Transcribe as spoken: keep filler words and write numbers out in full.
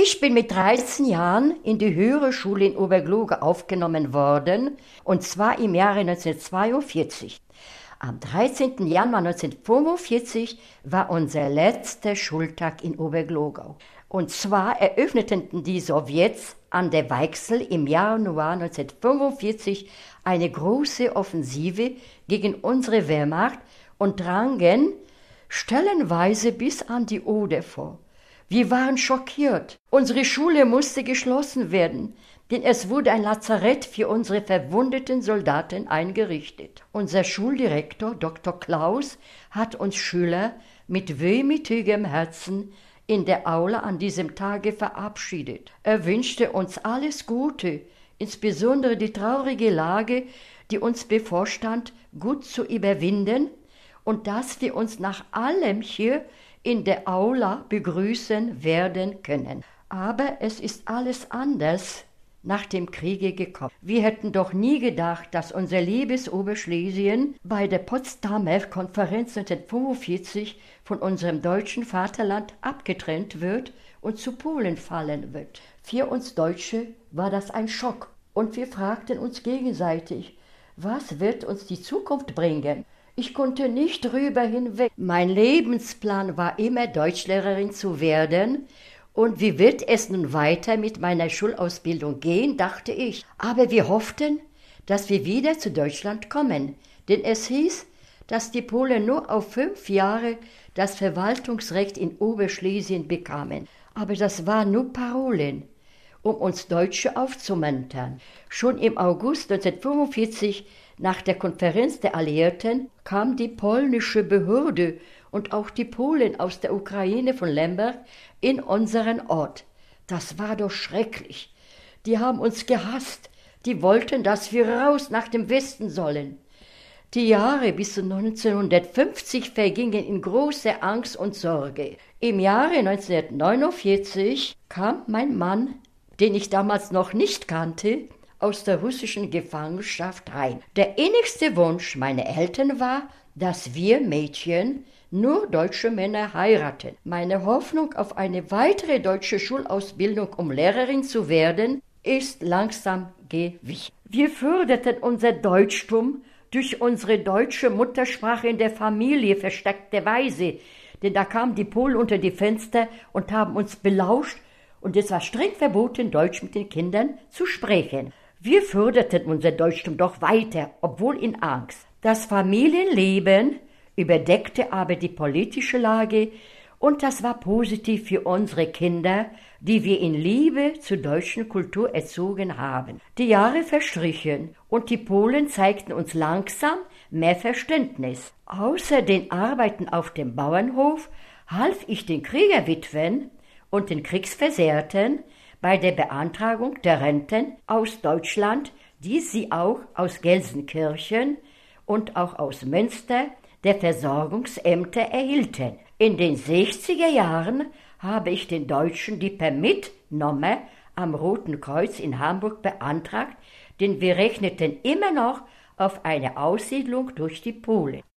Ich bin mit dreizehn Jahren in die höhere Schule in Obergloge aufgenommen worden, und zwar im Jahre neunzehnhundertzweiundvierzig. Am dreizehnten Januar neunzehnhundertfünfundvierzig war unser letzter Schultag in Oberglogau. Und zwar eröffneten die Sowjets an der Weichsel im Januar neunzehnhundertfünfundvierzig eine große Offensive gegen unsere Wehrmacht und drangen stellenweise bis an die Oder vor. Wir waren schockiert. Unsere Schule musste geschlossen werden, denn es wurde ein Lazarett für unsere verwundeten Soldaten eingerichtet. Unser Schuldirektor, Doktor Klaus, hat uns Schüler mit wehmütigem Herzen in der Aula an diesem Tage verabschiedet. Er wünschte uns alles Gute, insbesondere die traurige Lage, die uns bevorstand, gut zu überwinden und dass wir uns nach allem hier in der Aula begrüßen werden können. Aber es ist alles anders nach dem Kriege gekommen. Wir hätten doch nie gedacht, dass unser liebes Oberschlesien bei der Potsdamer Konferenz neunzehnhundertfünfundvierzig von unserem deutschen Vaterland abgetrennt wird und zu Polen fallen wird. Für uns Deutsche war das ein Schock und wir fragten uns gegenseitig, was wird uns die Zukunft bringen? Ich konnte nicht drüber hinweg. Mein Lebensplan war immer, Deutschlehrerin zu werden. Und wie wird es nun weiter mit meiner Schulausbildung gehen, dachte ich. Aber wir hofften, dass wir wieder zu Deutschland kommen. Denn es hieß, dass die Polen nur auf fünf Jahre das Verwaltungsrecht in Oberschlesien bekamen. Aber das waren nur Parolen, um uns Deutsche aufzumuntern. Schon im August neunzehnhundertfünfundvierzig, nach der Konferenz der Alliierten, kam die polnische Behörde und auch die Polen aus der Ukraine von Lemberg in unseren Ort. Das war doch schrecklich. Die haben uns gehasst. Die wollten, dass wir raus nach dem Westen sollen. Die Jahre bis zu neunzehnhundertfünfzig vergingen in großer Angst und Sorge. Im Jahre neunzehnhundertneunundvierzig kam mein Mann, den ich damals noch nicht kannte, aus der russischen Gefangenschaft heim. Der innigste Wunsch meiner Eltern war, dass wir Mädchen nur deutsche Männer heiraten. Meine Hoffnung auf eine weitere deutsche Schulausbildung, um Lehrerin zu werden, ist langsam gewichen. Wir förderten unser Deutschtum durch unsere deutsche Muttersprache in der Familie versteckterweise, denn da kamen die Polen unter die Fenster und haben uns belauscht, und es war streng verboten, Deutsch mit den Kindern zu sprechen. Wir förderten unser Deutschtum doch weiter, obwohl in Angst. Das Familienleben überdeckte aber die politische Lage, und das war positiv für unsere Kinder, die wir in Liebe zur deutschen Kultur erzogen haben. Die Jahre verstrichen und die Polen zeigten uns langsam mehr Verständnis. Außer den Arbeiten auf dem Bauernhof half ich den Kriegerwitwen und den Kriegsversehrten bei der Beantragung der Renten aus Deutschland, die sie auch aus Gelsenkirchen und auch aus Münster der Versorgungsämter erhielten. In den sechziger Jahren habe ich den Deutschen die Permitnummer am Roten Kreuz in Hamburg beantragt, denn wir rechneten immer noch auf eine Aussiedlung durch die Polen.